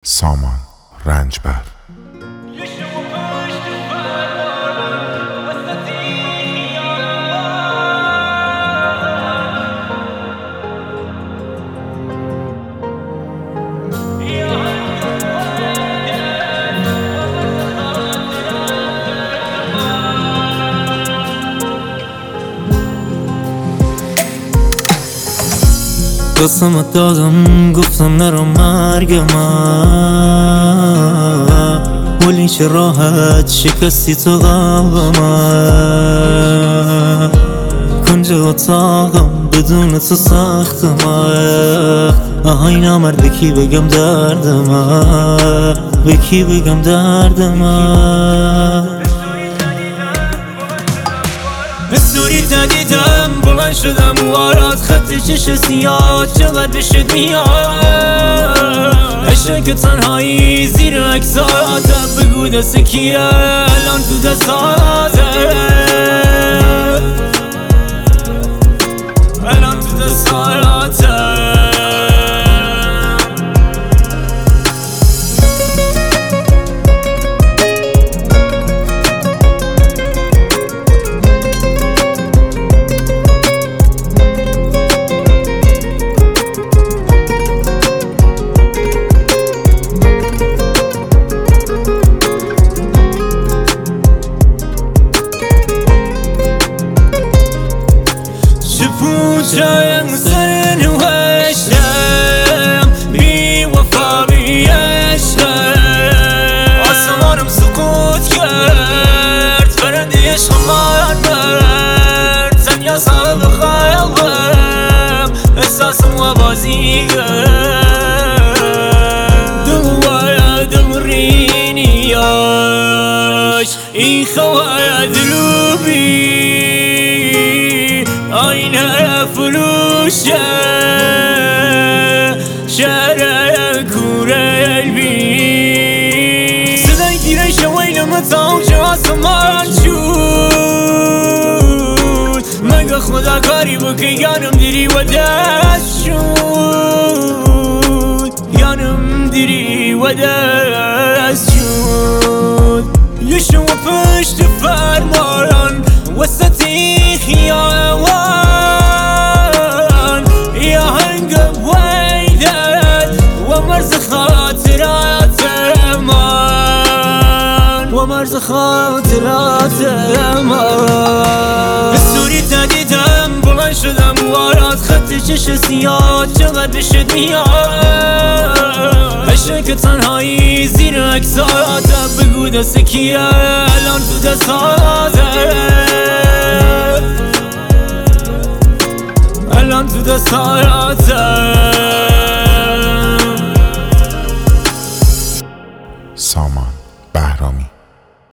سامان رنجبر. قسمت دادم گفتم نرو مرگ من، ولی چه راحت شکستی تو قلب من. کنج اتاقم بدون تو سخت من، آهای نامرد به کی بگم درد من، به کی بگم درد من. بسوری تدیدم بلند شدم وارات خط چش سیاه چقدر بشد میاد. عشق تنهایی زیر اکساتم بگو دست کیه الان تو دستاته، الان تو دستاته. شایم سر نوشتم بی وفا بی عشقم، آسمانم سکوت کرد پرنده عشقم برد، تنیا صاحب خیالم احساسم و بازی کرد. دل ویا دل رینیاش این خواه دلوبی آینه فروشه شهر کوره البی صدای گیره شویل متاو چه آسمان شد، مگه خدا کاری بکن یانم دیری و دست شد، یانم دیری و دست شد. یشو پشت فرمان وسطی خیابان یا هنگ ویدت و مرز خاطرات من، و مرز خاطرات من. بسوری تدیدم بلند شدم وارات خط چش سیاه چقدر بشد میاد. عشق تنهایی زیر اکساتم بگو دست کیه الان تو دستاته، الان تو دستاته.